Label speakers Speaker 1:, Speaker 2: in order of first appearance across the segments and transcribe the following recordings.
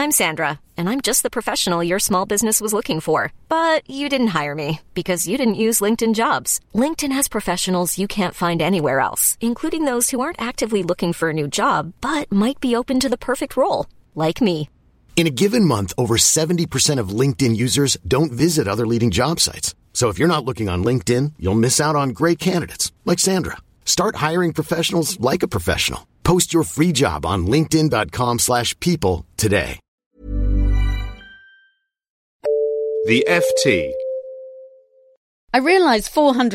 Speaker 1: I'm Sandra, and I'm just the professional your small business was looking for. But you didn't hire me because you didn't use LinkedIn Jobs. LinkedIn has professionals you can't find anywhere else, including those who aren't actively looking for a new job, but might be open to the perfect role, like me.
Speaker 2: In a given month, over 70% of LinkedIn users don't visit other leading job sites. So if you're not looking on LinkedIn, you'll miss out on great candidates like Sandra. Start hiring professionals like a professional. Post your free job on linkedin.com/people today.
Speaker 3: The FT.
Speaker 4: I realise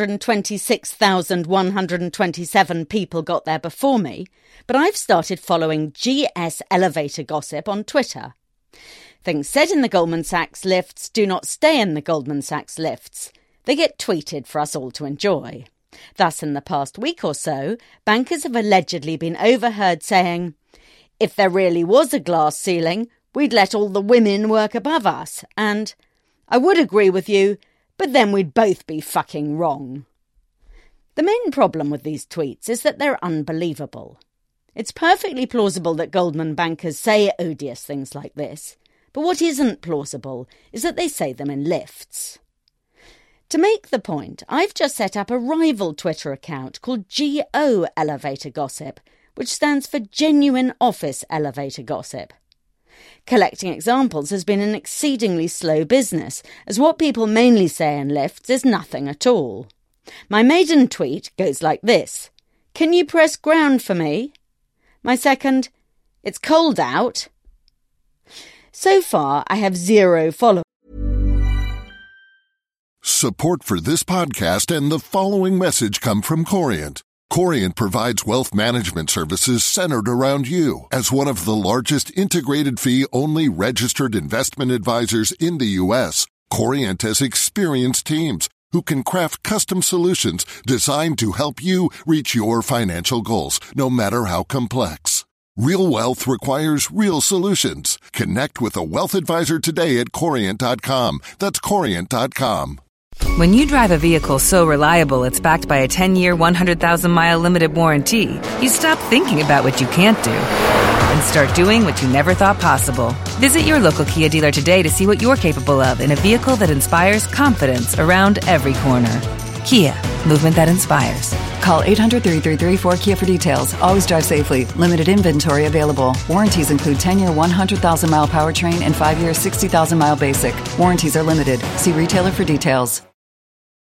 Speaker 4: 426,127 people got there before me, but I've started following GS elevator gossip on Twitter. Things said in the Goldman Sachs lifts do not stay in the Goldman Sachs lifts. They get tweeted for us all to enjoy. Thus, in the past week or so, bankers have allegedly been overheard saying, "If there really was a glass ceiling, we'd let all the women work above us," and "I would agree with you, but then we'd both be fucking wrong." The main problem with these tweets is that they're unbelievable. It's perfectly plausible that Goldman bankers say odious things like this, but what isn't plausible is that they say them in lifts. To make the point, I've just set up a rival Twitter account called GO Elevator Gossip, which stands for Genuine Office Elevator Gossip. Collecting examples has been an exceedingly slow business, as what people mainly say in lifts is nothing at all. My maiden tweet goes like this: "Can you press ground for me?" My second, "It's cold out." So far, I have 0 followers.
Speaker 5: Support for this podcast and the following message come from Corient. Corient provides wealth management services centered around you. As one of the largest integrated fee-only registered investment advisors in the U.S., Corient has experienced teams who can craft custom solutions designed to help you reach your financial goals, no matter how complex. Real wealth requires real solutions. Connect with a wealth advisor today at Corient.com. That's Corient.com.
Speaker 6: When you drive a vehicle so reliable it's backed by a 10-year, 100,000-mile limited warranty, you stop thinking about what you can't do and start doing what you never thought possible. Visit your local Kia dealer today to see what you're capable of in a vehicle that inspires confidence around every corner. Kia, movement that inspires.
Speaker 7: Call 800-333-4KIA for details. Always drive safely. Limited inventory available. Warranties include 10-year, 100,000-mile powertrain and 5-year, 60,000-mile basic. Warranties are limited. See retailer for details.